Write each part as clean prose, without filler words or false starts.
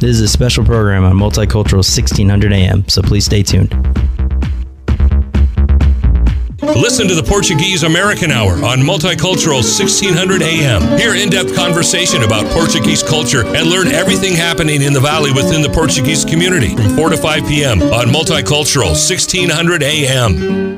This is a special program on Multicultural 1600 AM, so please stay tuned. Listen to the Portuguese American Hour on Multicultural 1600 AM. Hear in-depth conversation about Portuguese culture and learn everything happening in the Valley within the Portuguese community from 4 to 5 p.m. on Multicultural 1600 AM.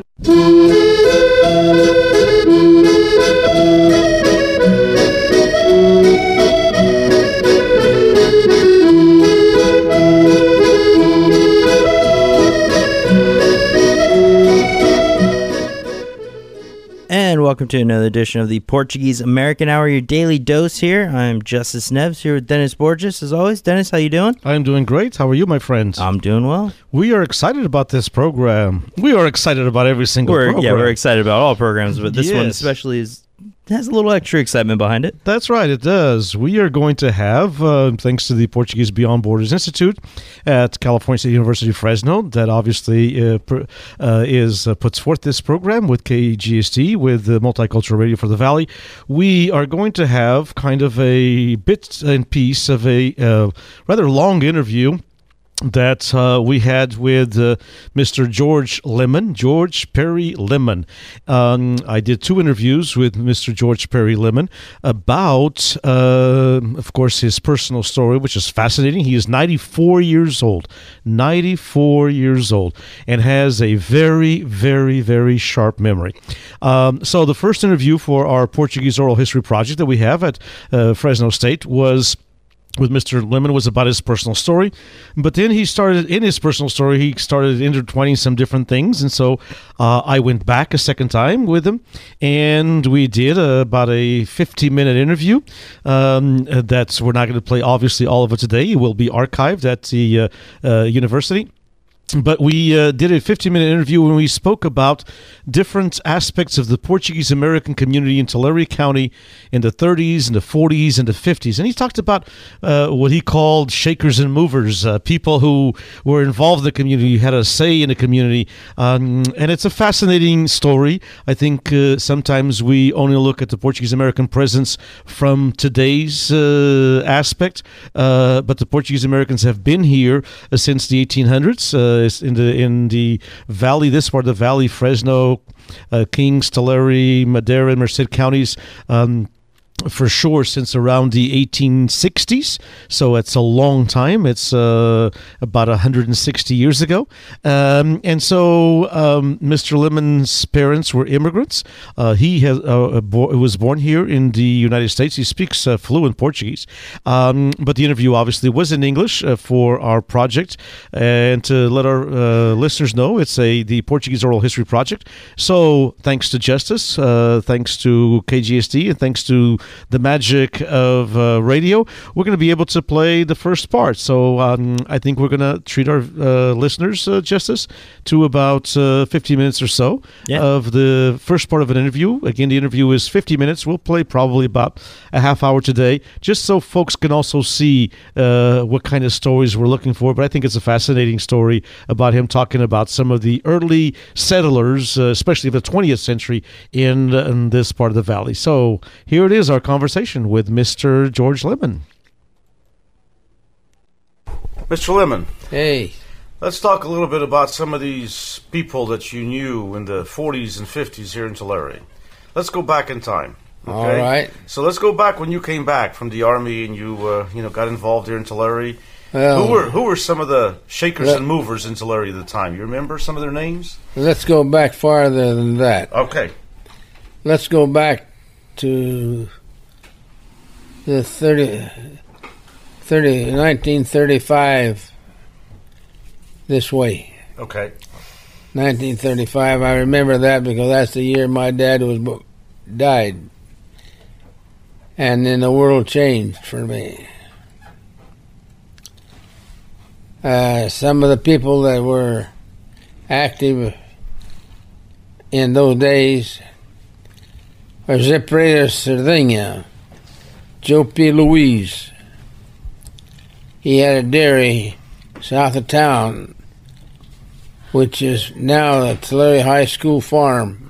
And welcome to another edition of the Portuguese American Hour, your daily dose here. I'm Justice Neves here with Dennis Borges. As always, Dennis, how you doing? I'm doing great. How are you, my friends? I'm doing well. We are excited about this program. We are excited about every single program. Yeah, we're excited about all programs, but this one Yes. especially has a little extra excitement behind it. That's right, it does. We are going to have, thanks to the Portuguese Beyond Borders Institute at California State University, Fresno, that obviously puts forth this program with KGST, with Multicultural Radio for the Valley. We are going to have kind of a bit and piece of a rather long interview that we had with Mr. George Perry Lemon. I did 2 interviews with Mr. George Perry Lemon about, of course, his personal story, which is fascinating. He is 94 years old, and has a very, very, very sharp memory. So the first interview for our Portuguese Oral History project that we have at Fresno State was with Mr. Lemon, was about his personal story. But then he started intertwining some different things. And so I went back a second time with him, and we did about a 50-minute interview. We're not going to play, obviously, all of it today. It will be archived at the university. But we did a 50-minute interview when we spoke about different aspects of the Portuguese American community in Tulare County in the 30s and the 40s and the 50s. And he talked about what he called shakers and movers, people who were involved in the community, had a say in the community. And it's a fascinating story. I think sometimes we only look at the Portuguese American presence from today's aspect. But the Portuguese Americans have been here since the 1800s. In the valley, this part of the valley, Fresno, Kings, Tulare, Madera, and Merced counties, for sure since around the 1860s. So it's a long time. It's about 160 years ago. And so Mr. Lemon's parents were immigrants. He was born here in the United States. He speaks fluent Portuguese. But the interview obviously was in English for our project. And to let our listeners know, it's the Portuguese Oral History Project. So thanks to Justice, thanks to KGST, and thanks to the magic of radio, we're going to be able to play the first part. So I think we're going to treat our listeners, Justice, to about 50 minutes or so of the first part of an interview. Again, the interview is 50 minutes. We'll play probably about a half hour today, just so folks can also see what kind of stories we're looking for. But I think it's a fascinating story about him talking about some of the early settlers, especially of the 20th century in this part of the valley. So here it is, our conversation with Mr. George Lemon. Mr. Lemon. Hey. Let's talk a little bit about some of these people that you knew in the 40s and 50s here in Tulare. Let's go back in time. Okay? All right. So let's go back when you came back from the Army and you got involved here in Tulare. Well, Who were some of the shakers and movers in Tulare at the time? You remember some of their names? Let's go back farther than that. Okay. Let's go back to the 1935 this way. Okay. 1935, I remember that because that's the year my dad died. And then the world changed for me. Some of the people that were active in those days were Zé Pereira Cerdeña, Joe P. Louise. He had a dairy south of town, which is now the Tulare High School farm.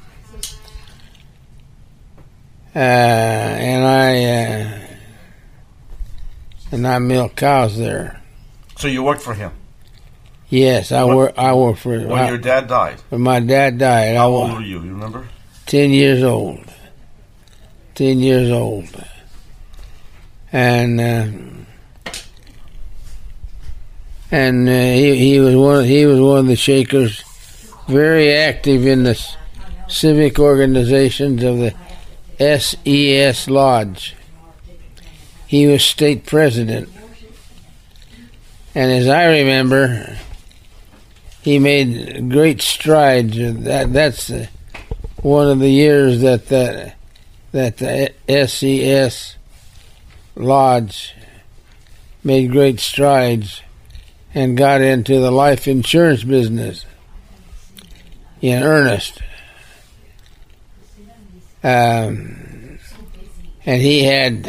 And I milk cows there. So you worked for him? Yes, I worked for him. When your dad died? When my dad died. How old were you? You remember? 10 years old. 10 years old. And he was one of the Shakers, very active in the civic organizations of the SES Lodge. He was state president. And as I remember, he made great strides. That's one of the years that the SES Lodge made great strides and got into the life insurance business in earnest. And he had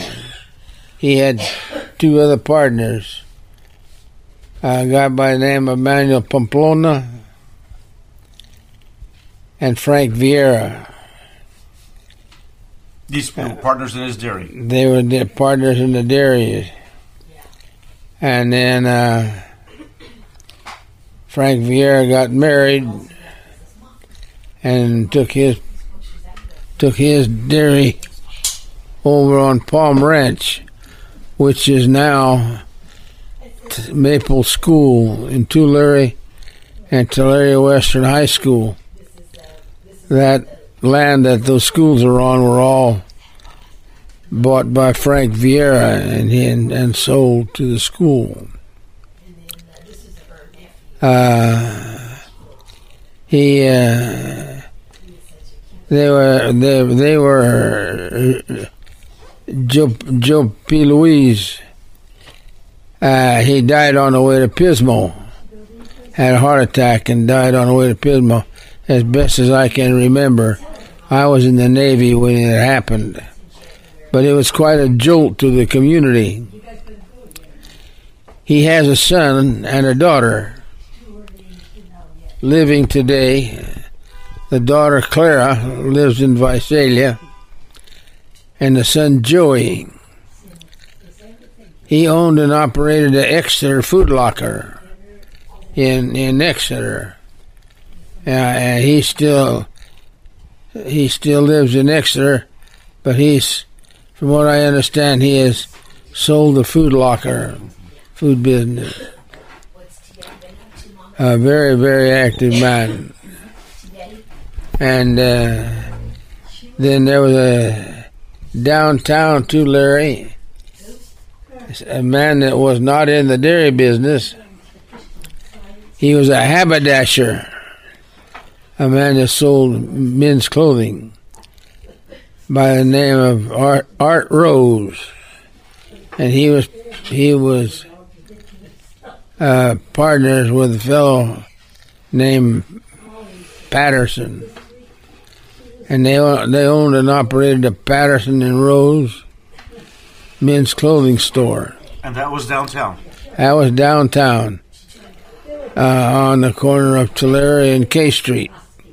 two other partners, a guy by the name of Manuel Pamplona and Frank Vieira. These were partners in his dairy. They were the partners in the dairy. And then Frank Vieira got married and took his dairy over on Palm Ranch, which is now Maple School in Tulare and Tulare Western High School. That land that those schools are on were all bought by Frank Vieira and sold to the school. They were Joe P. Louise. He died on the way to Pismo. Had a heart attack and died on the way to Pismo. As best as I can remember, I was in the Navy when it happened. But it was quite a jolt to the community. He has a son and a daughter living today. The daughter, Clara, lives in Visalia, and the son, Joey. He owned and operated the Exeter Food Locker in Exeter. And he still lives in Exeter, but from what I understand, he has sold the food locker, food business. A very, very active man. And then there was a downtown Tulare, a man that was not in the dairy business. He was a haberdasher, a man that sold men's clothing by the name of Art Rose. And he was partners with a fellow named Patterson. And they owned and operated the Patterson and Rose men's clothing store. And that was downtown? That was downtown, on the corner of Tulare and K Street.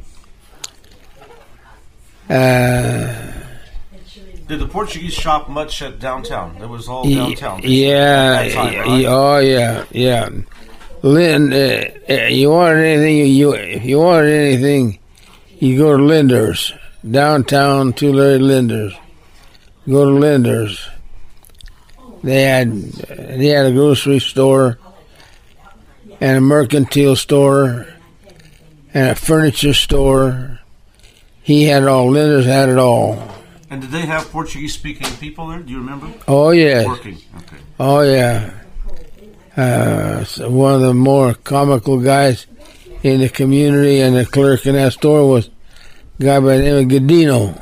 Did the Portuguese shop much at downtown? It was all downtown. Yeah, time, right? Oh yeah. Lynn, you wanted anything? If you wanted anything, you go to Linder's, downtown Tulare Linder's. Go to Linder's. They had a grocery store and a mercantile store and a furniture store. He had it all. Linder's had it all. And did they have Portuguese-speaking people there? Do you remember? Oh, yeah. Working, okay. Oh, yeah. So one of the more comical guys in the community and the clerk in that store was a guy by the name of Godino.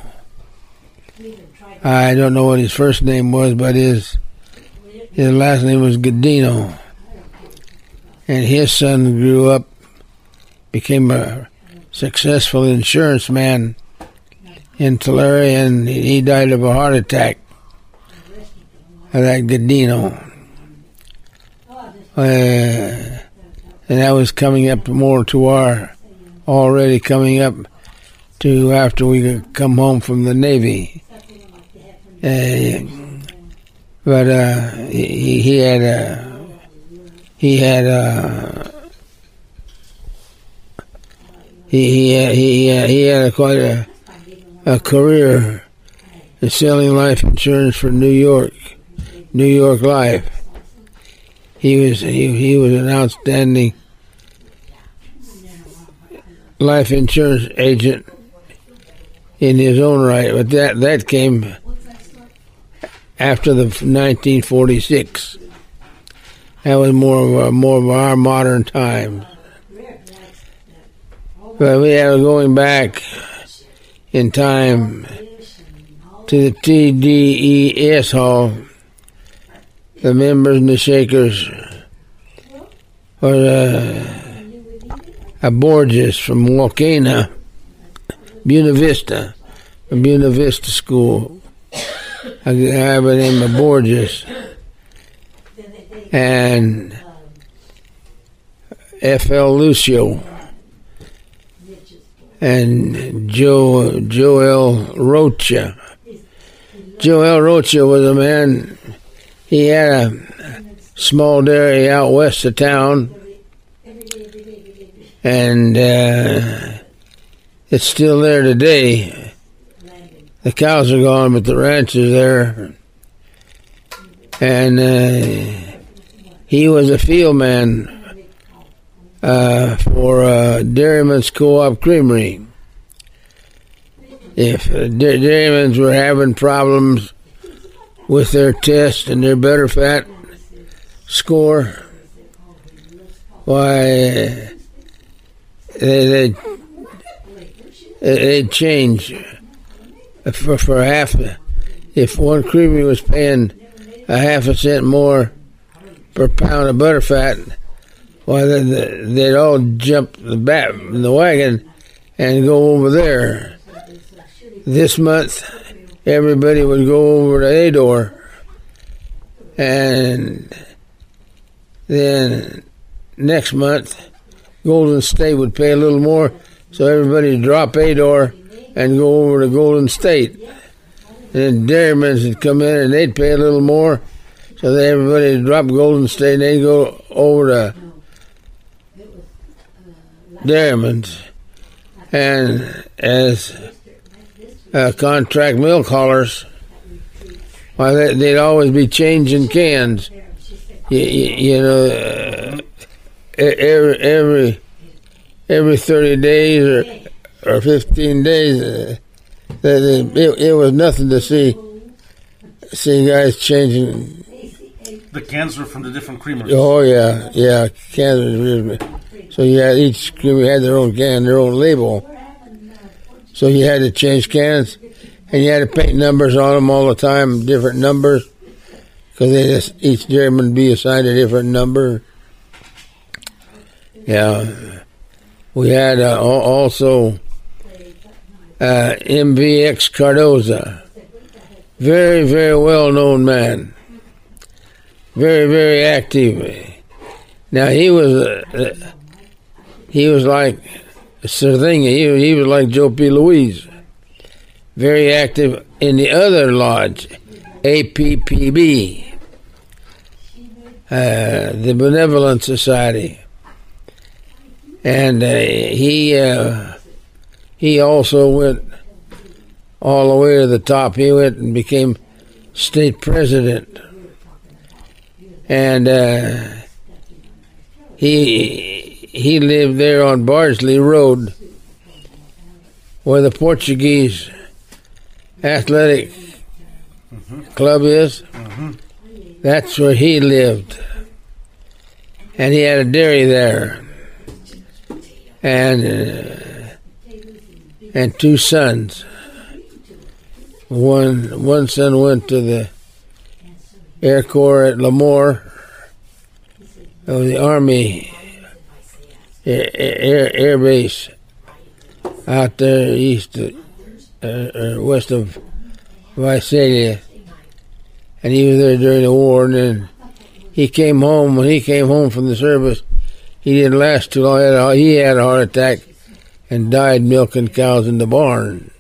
I don't know what his first name was, but his last name was Godino. And his son grew up, became a successful insurance man in Tulare, and he died of a heart attack. That Godino. And that was coming up more to already coming up to after we come home from the Navy. But he he had quite a career in selling life insurance for New York Life. He was an outstanding life insurance agent in his own right, but that came after the 1946. That was more of our modern times. But we are going back in time to the TDES Hall. The members and the shakers were a Borges from Wakena, Buena Vista, from Buena Vista School. A guy by the name of Borges. And F.L. Lucio. And Joel Rocha. Joel Rocha was a man. He had a small dairy out west of town, and it's still there today. The cows are gone, but the ranch is there. And he was a field man for Dairyman's Co-op Creamery. If Dairyman's were having problems with their test and their butter fat score, why they'd change for half. If one creamery was paying a half a cent more per pound of butter fat, why they'd all jump the wagon and go over there. This month, everybody would go over to Ador, and then next month, Golden State would pay a little more, so everybody would drop Ador and go over to Golden State. And then Dairyman's would come in and they'd pay a little more, so that everybody would drop Golden State and they'd go over to Dairyman's. And as contract milk haulers, why they'd always be changing cans. You know, every 30 days or 15 days, it was nothing to see guys changing. The cans were from the different creameries. Oh yeah, cans. So each creamery had their own can, their own label. So you had to change cans, and you had to paint numbers on them all the time, different numbers, because each dairyman would be assigned a different number. Yeah, we had also MVX Cardoza, very, very well-known man, very, very active. Now he was like Cervinga. He was like Joe P. Louise, very active in the other lodge, APPB, the Benevolent Society, and he also went all the way to the top. He went and became state president, and he lived there on Bardsley Road, where the Portuguese Athletic Club is. That's where he lived, and he had a dairy there, and two sons. One son went to the Air Corps at Lemoore, of the Army Air Base out there west of Visalia, and he was there during the war. And then he came home. When he came home from the service, he didn't last too long. He had a heart attack and died milking cows in the barn.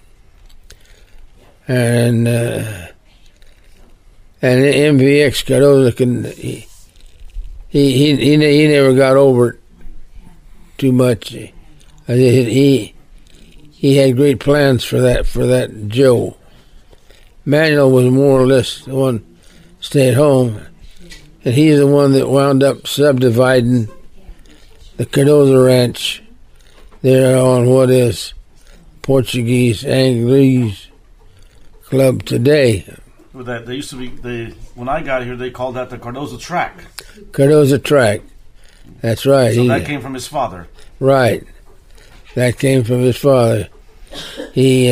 And MVX Cardoza he never got over it too much. He had great plans for that Joe. Manuel was more or less the one stay at home, and he's the one that wound up subdividing the Cardozo Ranch there on what is Portuguese Anglese Club today. That they used to be. When I got here, they called that the Cardozo Track. Cardozo Track. That's right. So that came from his father. Right. That came from his father. He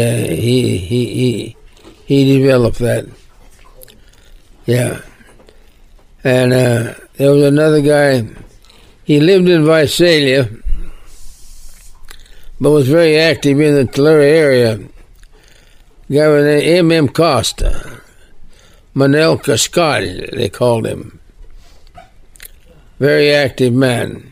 developed that. Yeah. And there was another guy. He lived in Visalia, but was very active in the Tulare area. A guy named M.M. Costa. Manel Cascade, they called him. Very active man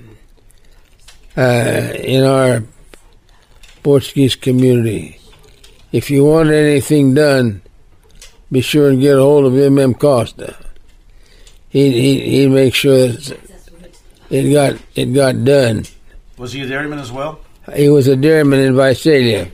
in our Portuguese community. If you want anything done, be sure and get a hold of M.M. Costa. He'd make sure that it got done. Was he a dairyman as well? He was a dairyman in Visalia.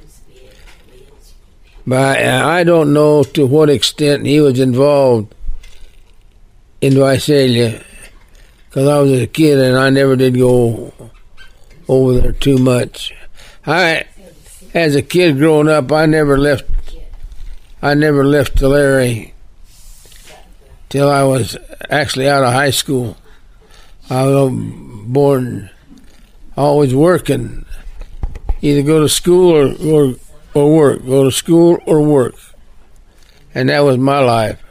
But I don't know to what extent he was involved in Visalia, because I was a kid and I never did go over there too much. As a kid growing up, I never left Tulare till I was actually out of high school. I was born, always working, either go to school or work, go to school or work, and that was my life.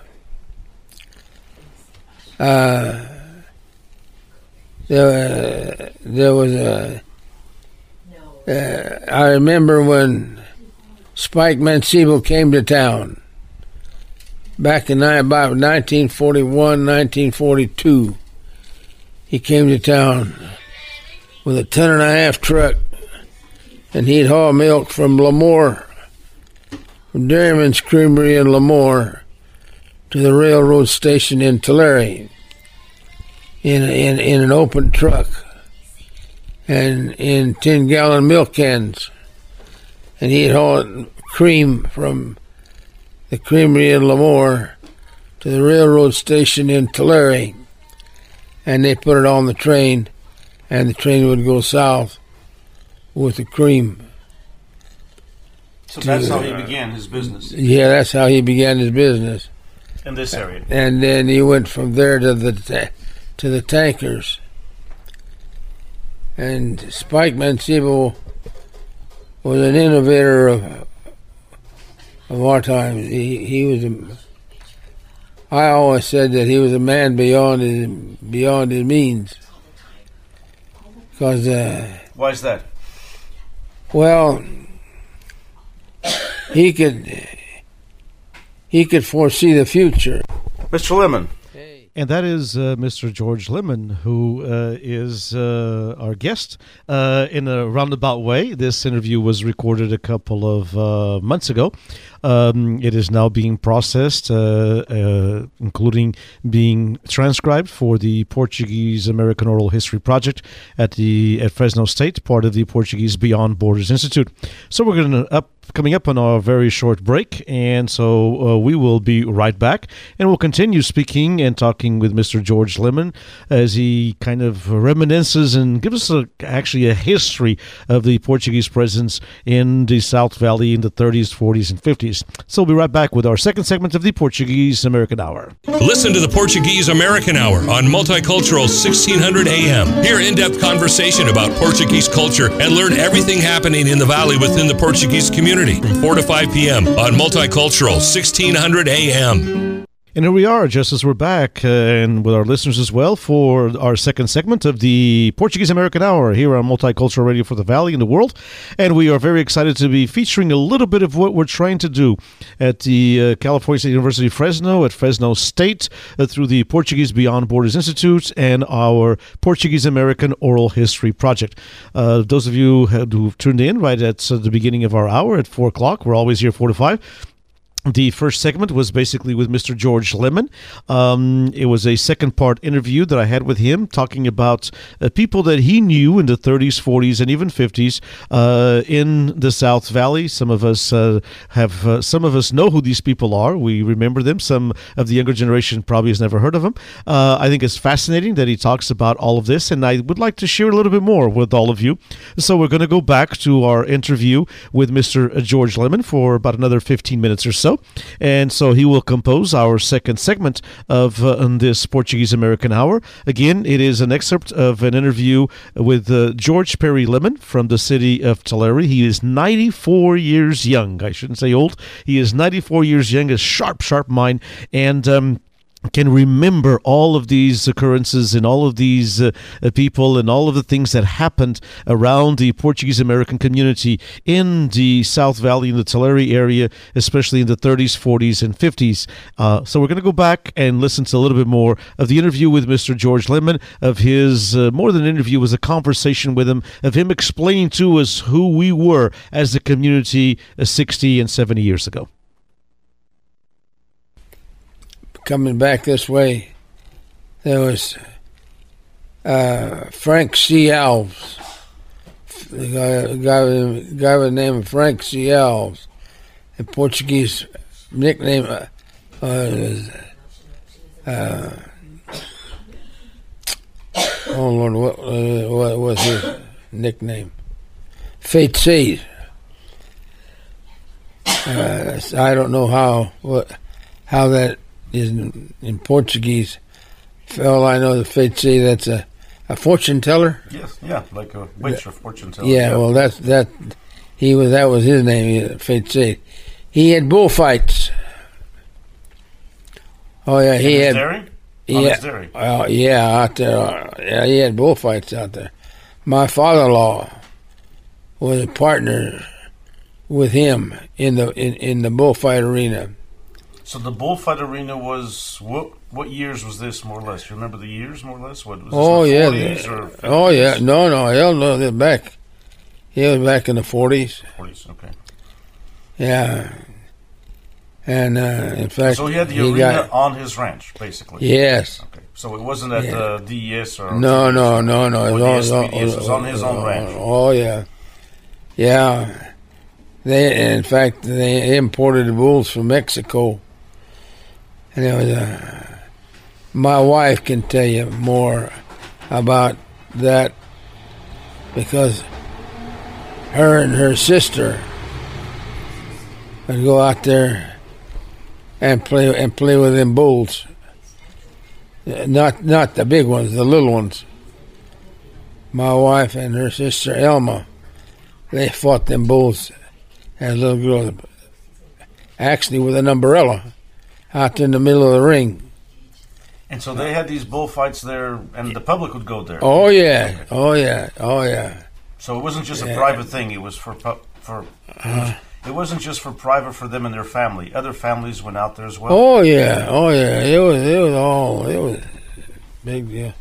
There was I remember when Spike Mancebo came to town back in about 1941, 1942. He came to town with a 10.5 truck, and he'd haul milk from Lemoore, from Dairyman's Creamery in Lemoore, to the railroad station in Tulare in an open truck and in 10-gallon milk cans. And he'd haul cream from the creamery in Lemoore to the railroad station in Tulare, and they put it on the train, and the train would go south with the cream. So that's how he began his business. Yeah, that's how he began his business. In this area. And then he went from there to the tankers. And Spike Mancebo was an innovator of our time. He was I always said that he was a man beyond his means. Because why is that? Well, he could foresee the future. Mr. Lemon. And that is Mr. George Lemon, who is our guest in a roundabout way. This interview was recorded a couple of months ago. It is now being processed, including being transcribed for the Portuguese American Oral History Project at Fresno State, part of the Portuguese Beyond Borders Institute. So we're going to coming up on our very short break, and so we will be right back, and we'll continue speaking and talking with Mr. George Lemon as he kind of reminisces and gives us actually a history of the Portuguese presence in the South Valley in the 30s, 40s, and 50s. So we'll be right back with our second segment of the Portuguese American Hour. Listen to the Portuguese American Hour on Multicultural 1600 AM. Hear in-depth conversation about Portuguese culture and learn everything happening in the Valley within the Portuguese community from 4 to 5 p.m. on Multicultural 1600 AM. And here we are, just as we're back, and with our listeners as well, for our second segment of the Portuguese American Hour here on Multicultural Radio for the Valley and the world. And we are very excited to be featuring a little bit of what we're trying to do at the California State University Fresno, at Fresno State, through the Portuguese Beyond Borders Institute and our Portuguese American Oral History Project. Those of you who've tuned in right at the beginning of our hour at 4 o'clock, we're always here 4 to 5. The first segment was basically with Mr. George Lemon. It was a second-part interview that I had with him talking about people that he knew in the 30s, 40s, and even 50s in the South Valley. Some of us know who these people are. We remember them. Some of the younger generation probably has never heard of them. I think it's fascinating that he talks about all of this, and I would like to share a little bit more with all of you. So we're going to go back to our interview with Mr. George Lemon for about another 15 minutes or so. And so he will compose our second segment of this Portuguese American Hour. Again, it is an excerpt of an interview with George Perry Lemon from the city of Tulare. He is 94 years young. I shouldn't say old. He is 94 years young, a sharp, sharp mind, and can remember all of these occurrences and all of these people and all of the things that happened around the Portuguese American community in the South Valley, in the Tulare area, especially in the 30s, 40s, and 50s. So we're going to go back and listen to a little bit more of the interview with Mr. George Lemon, of his, more than an interview, was a conversation with him, of him explaining to us who we were as a community 60 and 70 years ago. Coming back this way, there was Frank C. Alves, the guy with the name of Frank C. Alves, a Portuguese nickname. Oh Lord, what was his nickname? Feiticeiro. I don't know how that is in Portuguese. All I know, the feiticeiro, that's a fortune teller. Yes, yeah, like a witch or fortune teller. Yeah, well, that was his name, feiticeiro. He had bullfights. Oh yeah, he had. Yeah, out there. Yeah, he had bullfights out there. My father-in-law was a partner with him in the bullfight arena. So the bullfight arena was what years was this, more or less? You remember the years, more or less? What was this? Oh the yeah, 40s or 50s? Oh yeah, no, hell no, they're back. He was back in the 40s. 40s, okay. Yeah, and in fact, so he had the arena on his ranch, basically. Yes. Okay. So it wasn't at the DES or no. It was on his own ranch. Oh yeah, yeah. In fact, they imported the bulls from Mexico. And it was, my wife can tell you more about that because her and her sister would go out there and play with them bulls. Not the big ones, the little ones. My wife and her sister Elma, they fought them bulls as little girls, actually with an umbrella out in the middle of the ring. And so they had these bullfights there, and the public would go there. Oh yeah, oh yeah. So it wasn't just a private thing; it was it wasn't just for private for them and their family. Other families went out there as well. Oh yeah. It was a big deal.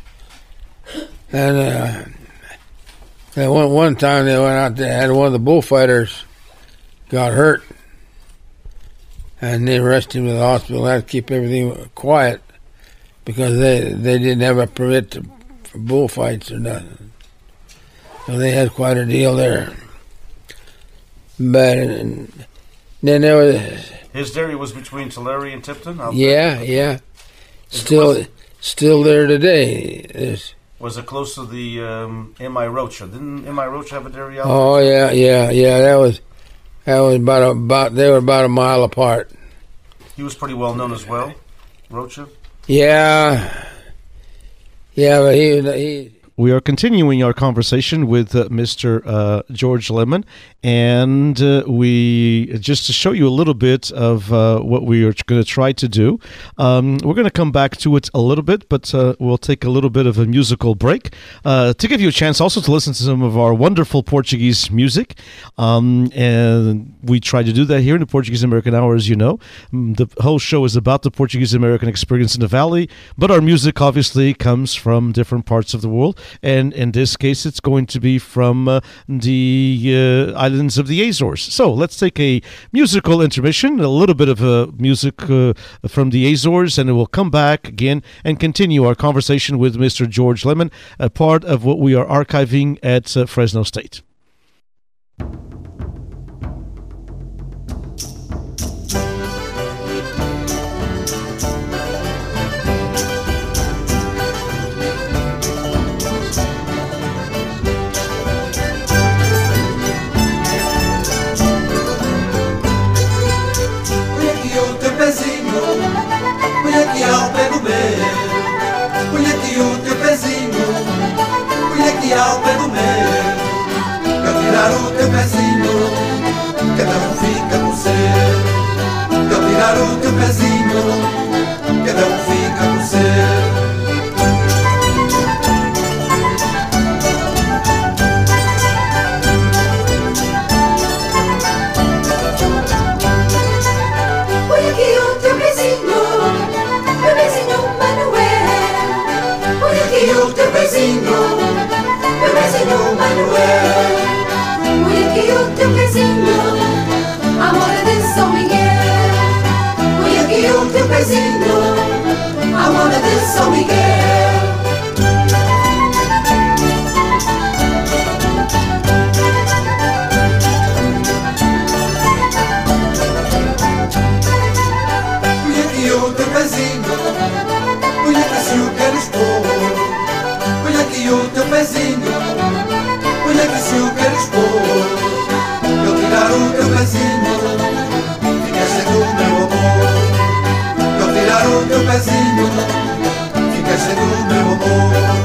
And one time they went out there, and one of the bullfighters got hurt. And they rushed him to the hospital. Had to keep everything quiet because they didn't have a permit for bullfights or nothing. So they had quite a deal there. But then there was... His dairy was between Tulare and Tipton? Yeah. Still there today. Was it close to the M.I. Rocha? Didn't M.I. Rocha have a dairy out there? Oh, yeah. That was about they were about a mile apart. He was pretty well known as well, Rocha? Yeah, but he We are continuing our conversation with Mr. George Lemon, and we just to show you a little bit of what we are going to try to do. We're going to come back to it a little bit, but we'll take a little bit of a musical break to give you a chance also to listen to some of our wonderful Portuguese music. And we try to do that here in the Portuguese American Hour, as you know. The whole show is about the Portuguese American experience in the Valley, but our music obviously comes from different parts of the world. and in this case, it's going to be from the islands of the Azores. So let's take a musical intermission, a little bit of music from the Azores, and we'll come back again and continue our conversation with Mr. George Lemon, a part of what we are archiving at Fresno State. Ao pé do meu, eu tirar o teu pezinho, cada um fica com o seu. Eu tirar o teu pezinho, cada um fica com o seu. Põe aqui o teu pezinho, meu pezinho Manuel. Põe aqui o teu pezinho, meu pezinho Manuel. Põe aqui o teu pezinho, amor de São Miguel. Põe aqui o teu pezinho, amor de São Miguel. Põe aqui o teu pezinho, põe aqui se o queres pôr. Põe aqui o teu pezinho, põe aqui se o queres pôr. Eu tirar o teu pezinho, fica sendo o meu amor. Eu tirar o teu pezinho, fica sendo o meu amor.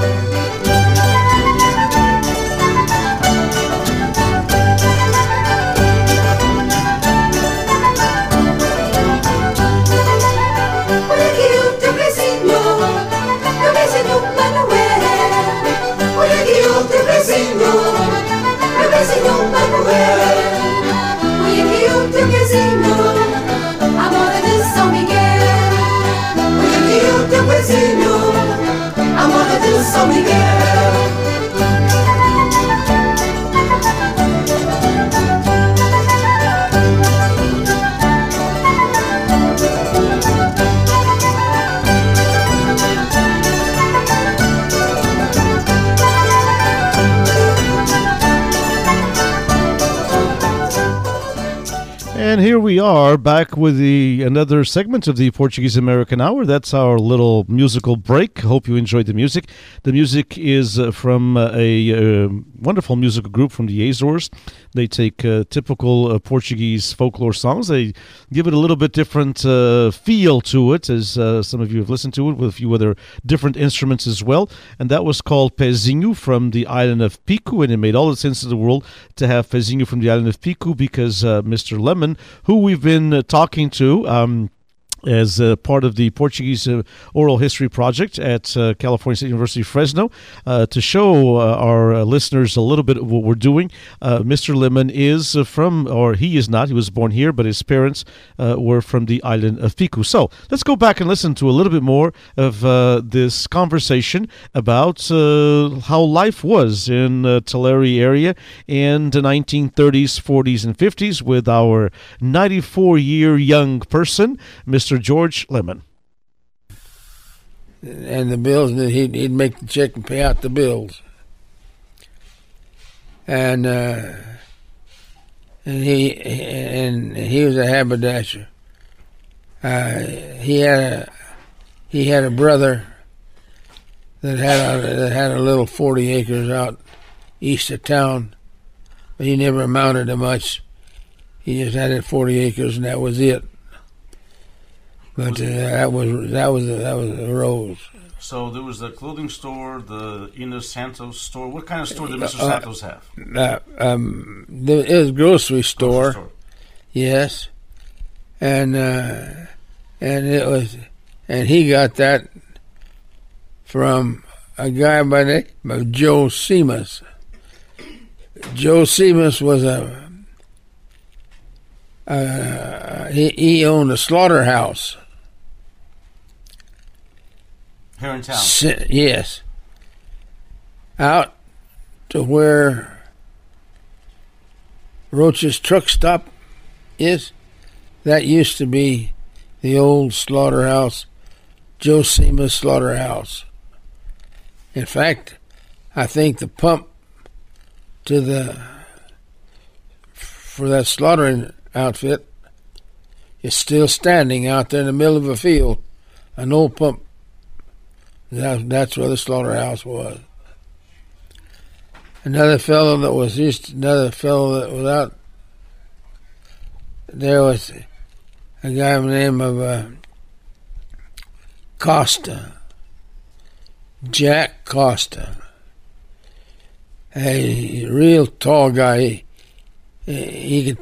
Põe aqui o teu pezinho, meu pezinho Manuel. Põe aqui o teu pezinho, meu pezinho Manuel. Põe aqui o teu pezinho, amor de São Miguel. Põe aqui o teu pezinho, amor de São Miguel. And here we are back with another segment of the Portuguese American Hour. That's our little musical break. Hope you enjoyed the music. The music is from a wonderful musical group from the Azores. They take typical Portuguese folklore songs. They give it a little bit different feel to it, as some of you have listened to it, with a few other different instruments as well. And that was called Pezinho from the island of Pico, and it made all the sense in the world to have Pezinho from the island of Pico because Mr. Lemon, who we've been talking to as part of the Portuguese Oral History Project at California State University, Fresno, to show our listeners a little bit of what we're doing. Mr. Lemon is from, or he is not, he was born here, but his parents were from the island of Pico. So let's go back and listen to a little bit more of this conversation about how life was in Tulare area in the 1930s, 40s, and 50s with our 94-year young person, Mr. George Lemon. And the bills, and he'd make the check and pay out the bills. And he was a haberdasher. He had a brother that had a little 40 acres out east of town, but he never amounted to much. He just had it 40 acres, and that was it. But that was a rose. So there was the clothing store, the Inês Santos store. What kind of store did Mr. Santos have? It was a grocery store. Yes, and it was, and he got that from a guy by the name of Joe Seamus. Joe Seamus was he owned a slaughterhouse. Here in town? Yes. out to where Roach's truck stop is. That used to be the old slaughterhouse, Josema Slaughterhouse. In fact, I think the pump for that slaughtering outfit is still standing out there in the middle of a field, an old pump. That's where the slaughterhouse was. Another fellow that was out. There was a guy by the name of Costa, Jack Costa, a real tall guy. He could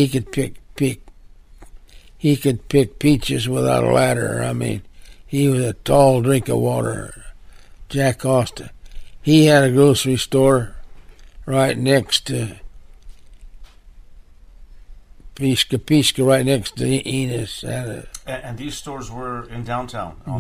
pick peaches without a ladder. I mean, he was a tall drink of water. Jack Costa. He had a grocery store right next to Pisca, right next to Enos. And these stores were in downtown? On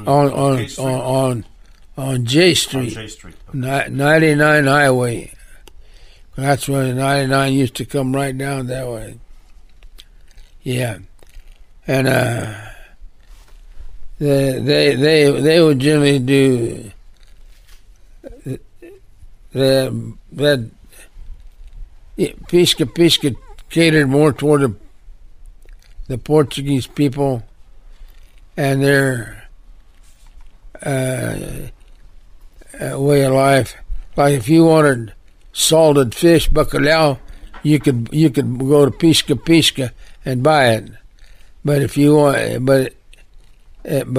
J Street. On J Street. 99 Highway. That's when 99 used to come right down that way. Yeah. And they would generally do that. Pisca catered more toward the Portuguese people and their way of life. Like if you wanted salted fish, bacalhau, you could go to Pisca and buy it. But if you want, and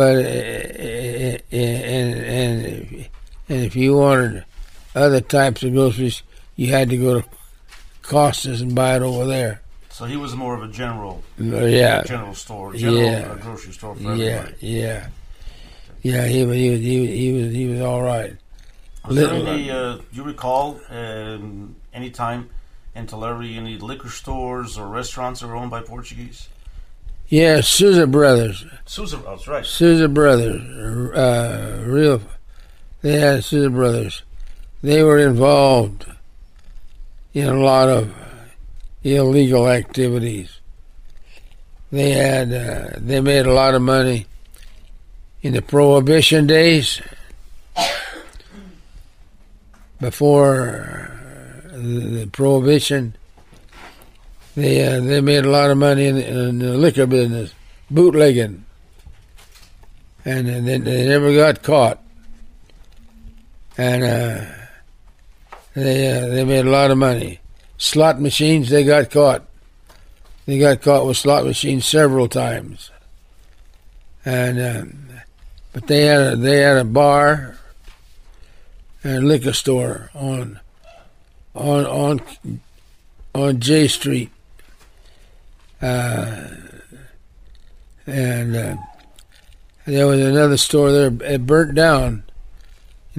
if you wanted other types of groceries, you had to go to Costas and buy it over there. So he was more of a general store, grocery store for everybody. Yeah. He was all right. Was there any, you recall, any time in Tulare, any liquor stores or restaurants that were owned by Portuguese? Yeah, Souza Brothers. That's right. Souza Brothers. They had Souza Brothers. They were involved in a lot of illegal activities. They made a lot of money in the Prohibition days. Before the Prohibition, they made a lot of money in the liquor business, bootlegging, and they never got caught. And they made a lot of money. Slot machines, they got caught. They got caught with slot machines several times. And but they had a bar and a liquor store on J Street. And there was another store there. It burnt down in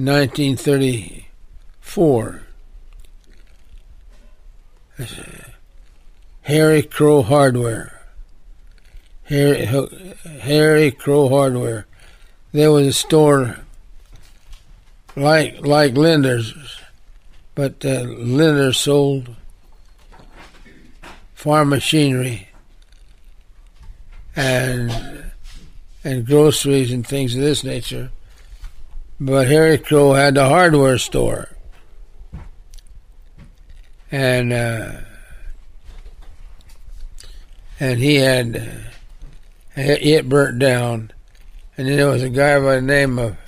1934. Harry Crow Hardware. Harry Crow Hardware. There was a store like Linder's, but Linder's sold farm machinery and groceries and things of this nature. But Harry Crow had the hardware store. And he had it burnt down, and then there was a guy by the name of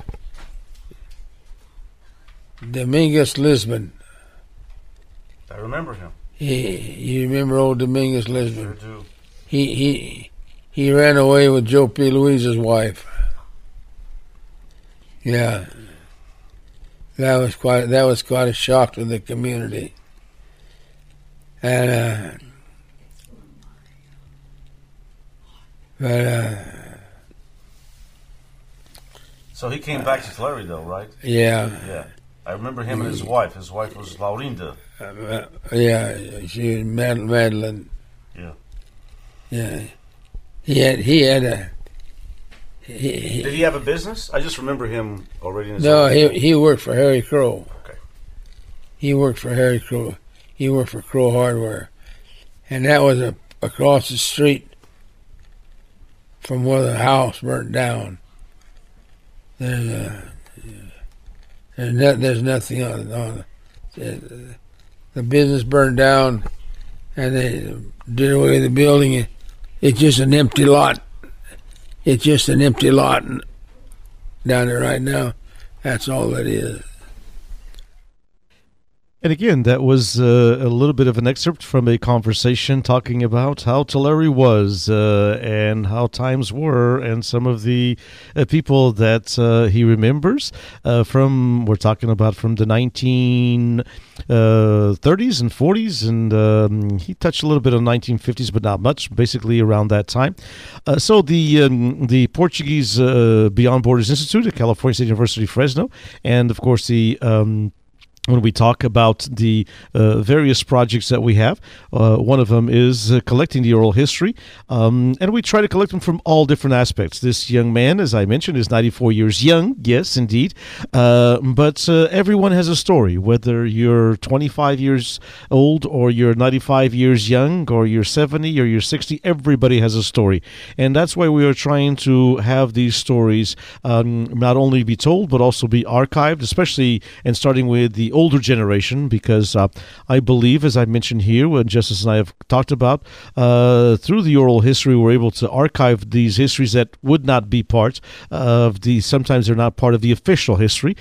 Dominguez Lisbon. I remember him. You remember old Dominguez Lisbon? Sure do. He ran away with Joe P. Louise's wife. Yeah, that was quite a shock to the community. And so he came back to Tulare, though, right? Yeah. Yeah. I remember him and his wife. His wife was Laurinda. Yeah, she was Madeline. Yeah. Yeah. He had a. Did he have a business? I just remember him already in his No, life. he worked for Harry Crow. Okay. He worked for Harry Crow. He worked for Crow Hardware, and that was across the street from where the house burnt down. There's nothing on the business burned down, and they did away with the building. It's just an empty lot. It's just an empty lot down there right now. That's all it is. And again, that was a little bit of an excerpt from a conversation talking about how Tulare was and how times were, and some of the people that he remembers we're talking about from the 1930s and 40s, and he touched a little bit on 1950s, but not much, basically around that time. So the Portuguese Beyond Borders Institute at California State University, Fresno, and of course when we talk about the various projects that we have, one of them is collecting the oral history, and we try to collect them from all different aspects. This young man, as I mentioned, is 94 years young, yes, indeed, but everyone has a story, whether you're 25 years old or you're 95 years young or you're 70 or you're 60, everybody has a story, and that's why we are trying to have these stories not only be told, but also be archived, especially, and starting with the older generation, because I believe, as I mentioned here, when Justice and I have talked about, through the oral history, we're able to archive these histories that would not be part of sometimes they're not part of the official history.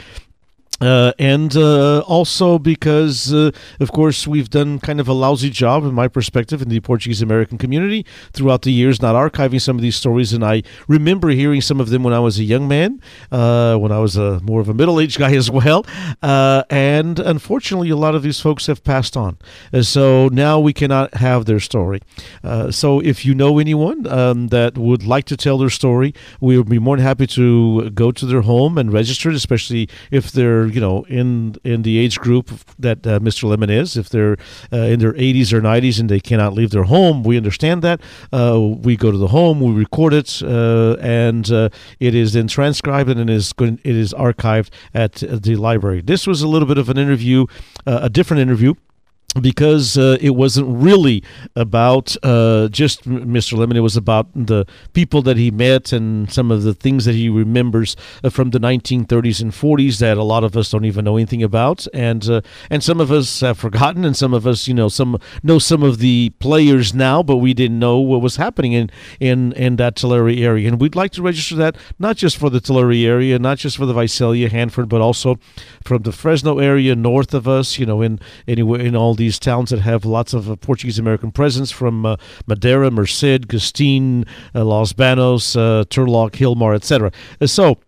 And also because, of course, we've done kind of a lousy job, in my perspective, in the Portuguese American community throughout the years, not archiving some of these stories. And I remember hearing some of them when I was a young man, when I was more of a middle-aged guy as well. And unfortunately, a lot of these folks have passed on. So now we cannot have their story. So if you know anyone that would like to tell their story, we would be more than happy to go to their home and register it, especially if they're in the age group that Mr. Lemon is. If they're in their 80s or 90s and they cannot leave their home, we understand that. We go to the home, we record it, and it is then transcribed and it is archived at the library. This was a little bit of an interview, a different interview, because it wasn't really about just Mr. Lemon. It was about the people that he met and some of the things that he remembers from the 1930s and 40s that a lot of us don't even know anything about, and some of us have forgotten, and some of us know some of the players now, but we didn't know what was happening in that Tulare area. And we'd like to register that not just for the Tulare area, not just for the Visalia, Hanford, but also from the Fresno area north of us, in all these towns that have lots of Portuguese American presence, from Madeira, Merced, Gustine, Los Banos, Turlock, Hilmar, etc. So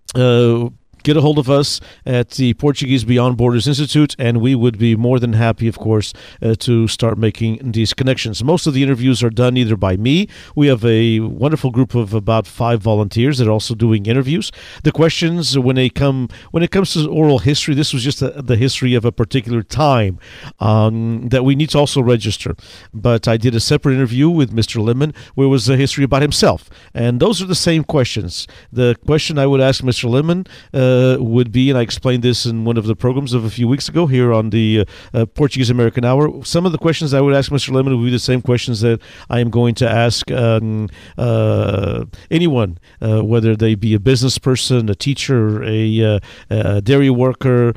get a hold of us at the Portuguese Beyond Borders Institute, and we would be more than happy, of course, to start making these connections. Most of the interviews are done either by me. We have a wonderful group of about 5 volunteers that are also doing interviews. The questions, when it comes to oral history, this was just the history of a particular time that we need to also register. But I did a separate interview with Mr. Lemon where it was a history about himself, and those are the same questions. The question I would ask Mr. Lemon would be, and I explained this in one of the programs of a few weeks ago here on the Portuguese American Hour, some of the questions I would ask Mr. Lemon would be the same questions that I am going to ask anyone, whether they be a business person, a teacher, a dairy worker,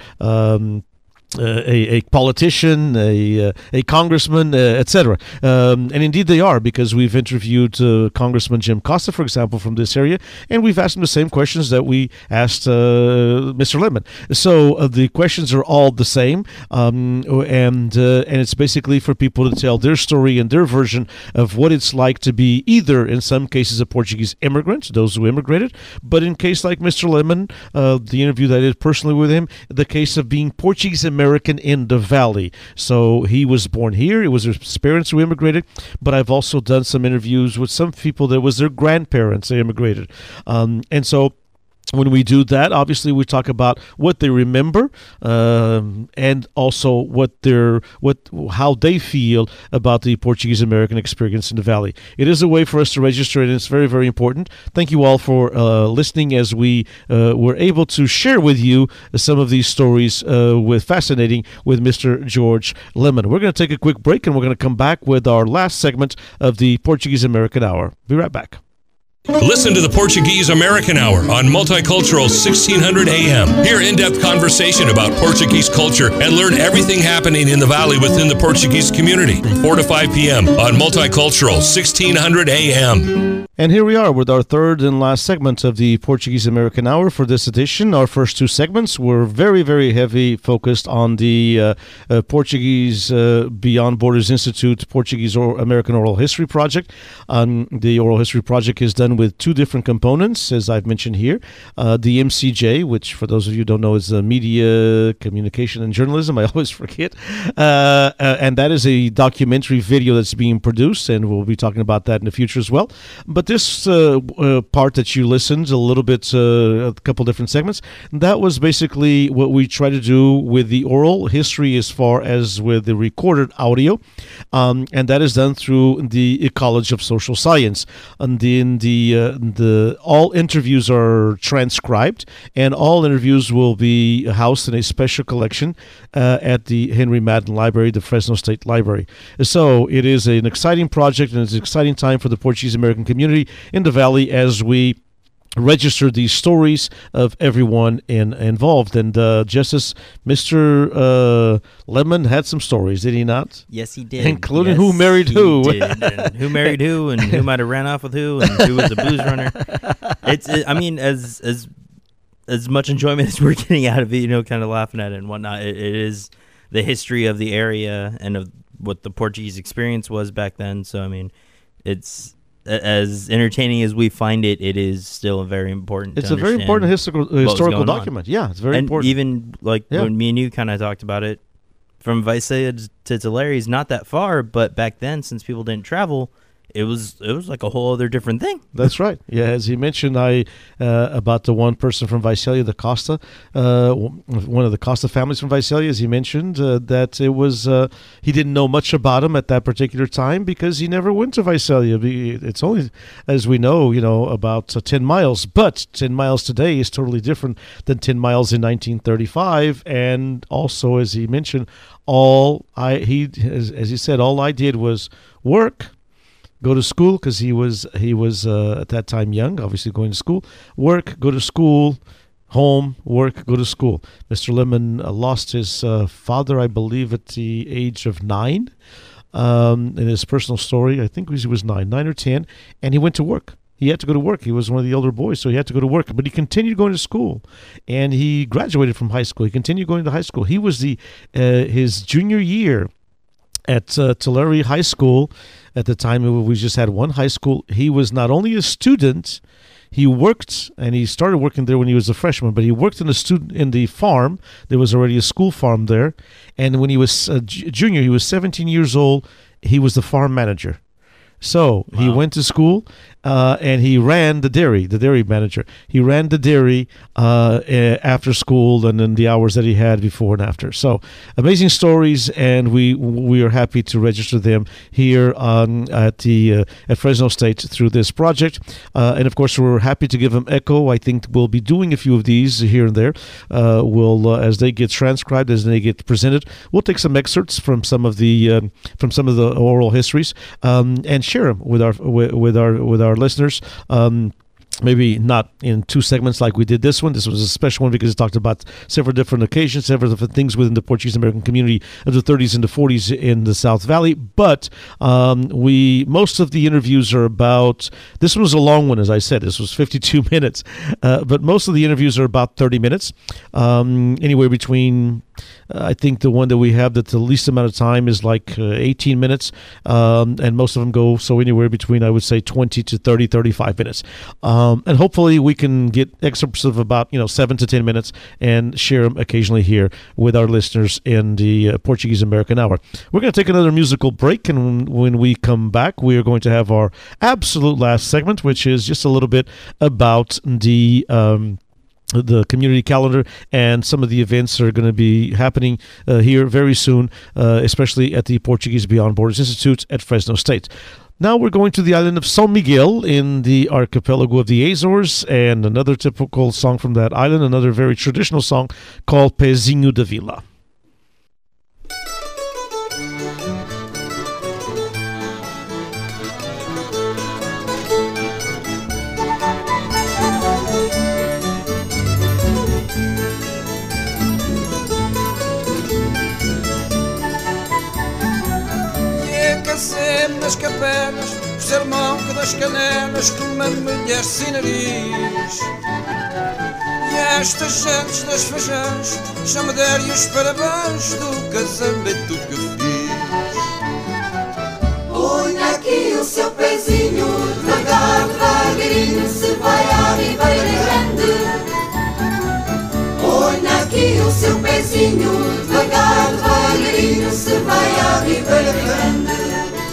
a politician, a congressman, etc. And indeed they are, because we've interviewed Congressman Jim Costa, for example, from this area, and we've asked him the same questions that we asked Mr. Lemon. So the questions are all the same, and it's basically for people to tell their story and their version of what it's like to be either, in some cases, a Portuguese immigrant, those who immigrated, but in case like Mr. Lemon, the interview that I did personally with him, the case of being Portuguese American in the Valley. So he was born here. It was his parents who immigrated, but I've also done some interviews with some people that was their grandparents that immigrated. And so when we do that, obviously we talk about what they remember, and also how they feel about the Portuguese American experience in the Valley. It is a way for us to register, and it's very, very important. Thank you all for listening as we were able to share with you some of these stories with Mr. George Lemon. We're going to take a quick break, and we're going to come back with our last segment of the Portuguese American Hour. Be right back. Listen to the Portuguese American Hour on Multicultural 1600 AM. Hear in-depth conversation about Portuguese culture and learn everything happening in the Valley within the Portuguese community from 4 to 5 p.m. on Multicultural 1600 AM. And here we are with our third and last segment of the Portuguese American Hour for this edition. Our first two segments were very, very heavy focused on the Portuguese Beyond Borders Institute Portuguese American Oral History Project. The Oral History Project is done with two different components, as I've mentioned here. The MCJ, which for those of you who don't know is Media, Communication, and Journalism. I always forget. And that is a documentary video that's being produced, and we'll be talking about that in the future as well. But this part that you listened, a little bit, a couple different segments, that was basically what we try to do with the oral history as far as with the recorded audio. And that is done through the College of Social Science. And in the all interviews are transcribed, and all interviews will be housed in a special collection at the Henry Madden Library, the Fresno State Library. So it is an exciting project, and it's an exciting time for the Portuguese American community in the Valley as we register these stories of everyone involved. And Justice, Mr. Lemon had some stories, did he not? Yes, he did. Including who married who. Did. And who married who, and who might have ran off with who, and who was a booze runner. I mean, as much enjoyment as we're getting out of it, kind of laughing at it and whatnot, it is the history of the area and of what the Portuguese experience was back then. So, I mean, it's as entertaining as we find it, it is still a very important. It's a very important historical document. Yeah, it's very important. Even when me and you kind of talked about it, from Visalia to Tulare is not that far, but back then, since people didn't travel, it was like a whole other different thing. That's right. Yeah, as he mentioned, about the one person from Visalia, the Costa, one of the Costa families from Visalia, as he mentioned, that it was he didn't know much about him at that particular time because he never went to Visalia. It's only, as we know, about 10 miles. But 10 miles today is totally different than 10 miles in 1935. And also, as he mentioned, as he said, all I did was work, go to school, because he was at that time young, obviously going to school, work, go to school, home, work, go to school. Mr. Lemon lost his father, I believe, at the age of 9. In his personal story, I think he was 9 or 10, and he went to work. He had to go to work. He was one of the older boys, so he had to go to work. But he continued going to school, and he graduated from high school. He continued going to high school. He was his junior year at Tulare High School. At the time, we just had one high school. He was not only a student, he worked, and he started working there when he was a freshman, but he worked in the farm. There was already a school farm there. And when he was a junior, he was 17 years old, he was the farm manager. So he went to school, and he ran the dairy manager. He ran the dairy after school and in the hours that he had before and after. So amazing stories, and we are happy to register them here at Fresno State through this project. And of course, we're happy to give them echo. I think we'll be doing a few of these here and there. As they get transcribed, as they get presented, we'll take some excerpts from some of the oral histories and share them with our listeners. Maybe not in two segments like we did this one. This was a special one because it talked about several different occasions, several different things within the Portuguese American community of the 30s and the 40s in the South Valley. But most of the interviews are about, this one was a long one, as I said. This was 52 minutes. But most of the interviews are about 30 minutes. Anywhere between, I think the one that we have that the least amount of time is like 18 minutes. And most of them go, so anywhere between, I would say, 20 to 30, 35 minutes. And hopefully we can get excerpts of about 7 to 10 minutes and share them occasionally here with our listeners in the Portuguese American Hour. We're going to take another musical break, and when we come back, we are going to have our absolute last segment, which is just a little bit about the the community calendar, and some of the events are going to be happening here very soon, especially at the Portuguese Beyond Borders Institute at Fresno State. Now we're going to the island of São Miguel in the archipelago of the Azores, and another typical song from that island, another very traditional song called Pezinho da Vila. Nas capelas, por ser monca das canelas, com uma mulher sem nariz. E estas gentes das fajãs já me deram os parabéns do casamento que fiz. Ponha aqui o seu pezinho, devagar, devagarinho, se vai à Ribeira Grande. Ponha aqui o seu pezinho, devagar, devagarinho, se vai à Ribeira Grande.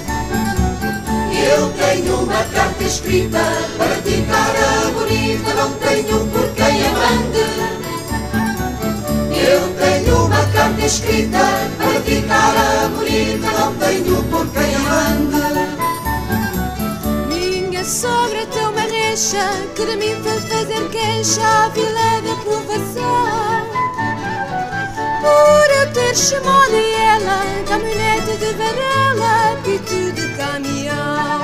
Eu tenho uma carta escrita para ti, cara bonita, não tenho por quem a mande. Eu tenho uma carta escrita para ti, cara bonita, não tenho por quem a mande. Minha sogra tem uma recha que de mim foi fazer queixa à Vila da Aprovação. Por eu ter chamado ela, caminhonete de Varela, pito de caminhão.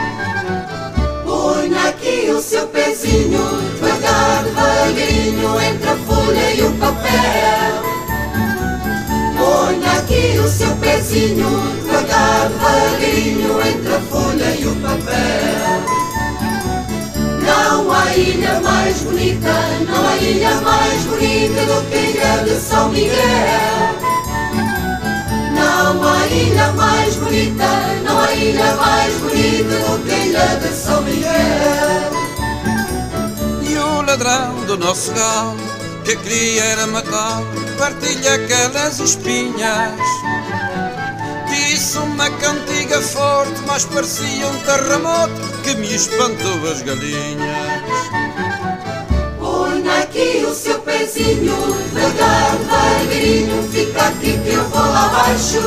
Ponha aqui o seu pezinho, devagar, devagarinho, entre a folha e o papel. Ponha aqui o seu pezinho, devagar, devagarinho, entre a folha e o papel. Não há ilha mais bonita, não há ilha mais bonita do que a ilha de São Miguel. Não há ilha mais bonita, não há ilha mais bonita do que a ilha de São Miguel. E o ladrão do nosso galo, que queria era matar, partilha aquelas espinhas. Disse uma cantiga forte, mas parecia um terremoto que me espantou as galinhas. Ponha aqui o seu pezinho, devagar, devagarinho, fica aqui que eu vou lá abaixo.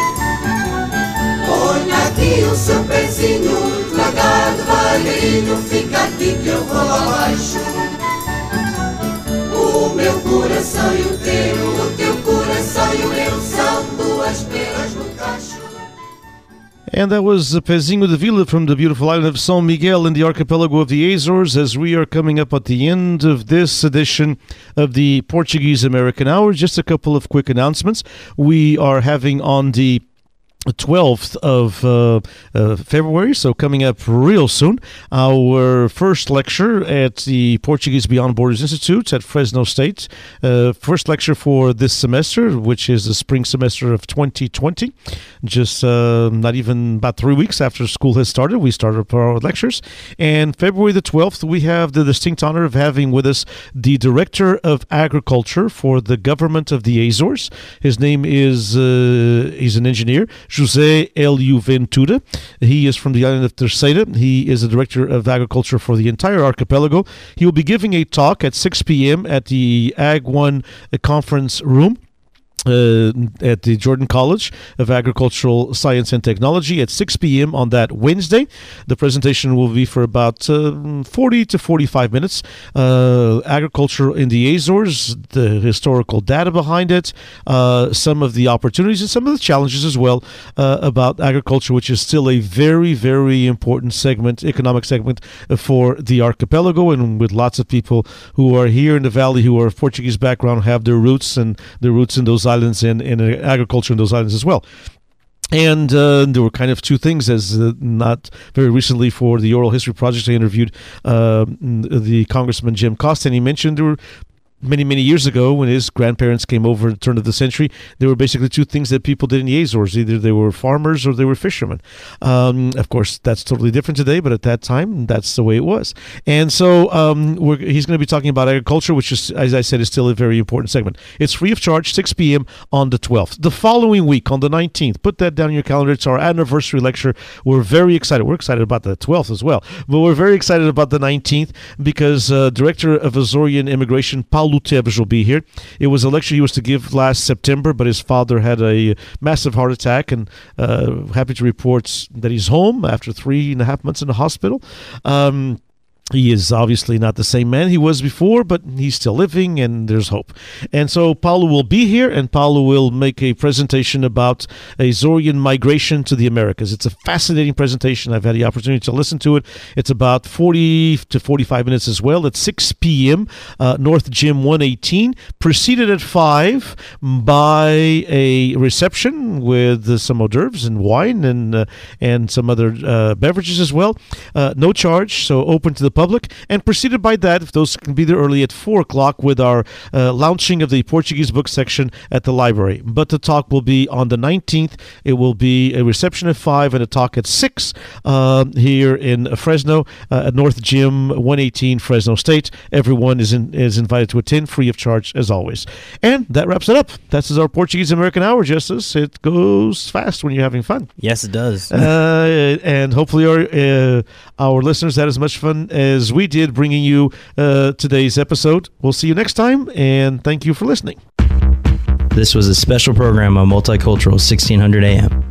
Ponha aqui o seu pezinho, devagar, devagarinho, fica aqui que eu vou lá abaixo. O meu coração e o teu coração e o meu são duas peras no cacho. And that was Pezinho da Vila from the beautiful island of São Miguel in the archipelago of the Azores, as we are coming up at the end of this edition of the Portuguese American Hour. Just a couple of quick announcements. We are having on the 12th of February, so coming up real soon, our first lecture at the Portuguese Beyond Borders Institute at Fresno State. First lecture for this semester, which is the spring semester of 2020. Just not even about 3 weeks after school has started, we started our lectures. And February the 12th, we have the distinct honor of having with us the Director of Agriculture for the Government of the Azores. His name is, he's an engineer, José Hélio Ventura. He is from the island of Terceira. He is the Director of Agriculture for the entire archipelago. He will be giving a talk at 6 p.m. at the Ag 1 conference room at the Jordan College of Agricultural Science and Technology at 6 p.m. on that Wednesday. The presentation will be for about 40 to 45 minutes. Agriculture in the Azores, the historical data behind it, some of the opportunities and some of the challenges as well about agriculture, which is still a very, very important segment, economic segment for the archipelago, and with lots of people who are here in the valley who are of Portuguese background, have their roots in those islands and agriculture in those islands as well. And there were kind of two things, as not very recently for the Oral History Project, I interviewed the Congressman Jim Costa, and he mentioned there were many, many years ago, when his grandparents came over at the turn of the century, there were basically two things that people did in the Azores. Either they were farmers or they were fishermen. Of course, that's totally different today, but at that time, that's the way it was. And so he's going to be talking about agriculture, which is, as I said, is still a very important segment. It's free of charge, 6 p.m. on the 12th. The following week, on the 19th, put that down in your calendar. It's our anniversary lecture. We're very excited. We're excited about the 12th as well, but we're very excited about the 19th because Director of Azorean Immigration, Paulo Teves, will be here. It was a lecture he was to give last September, but his father had a massive heart attack, and happy to report that he's home after 3.5 months in the hospital. He is obviously not the same man he was before, but he's still living, and there's hope. And so Paulo will be here, and Paulo will make a presentation about Azorian migration to the Americas. It's a fascinating presentation. I've had the opportunity to listen to it. It's about 40 to 45 minutes as well. At 6 p.m., North Gym 118, preceded at 5 by a reception with some hors d'oeuvres and wine and some other beverages as well. No charge, so open to the public, and preceded by that, if those can be there early, at 4 o'clock with our launching of the Portuguese book section at the library. But the talk will be on the 19th. It will be a reception at 5 and a talk at 6 here in Fresno at North Gym 118, Fresno State. Everyone is invited to attend, free of charge as always. And that wraps it up. This is our Portuguese American Hour, Justice. It goes fast when you're having fun. Yes, it does. And hopefully our listeners had as much fun as we did bringing you today's episode. We'll see you next time, and thank you for listening. This was a special program on Multicultural 1600 AM.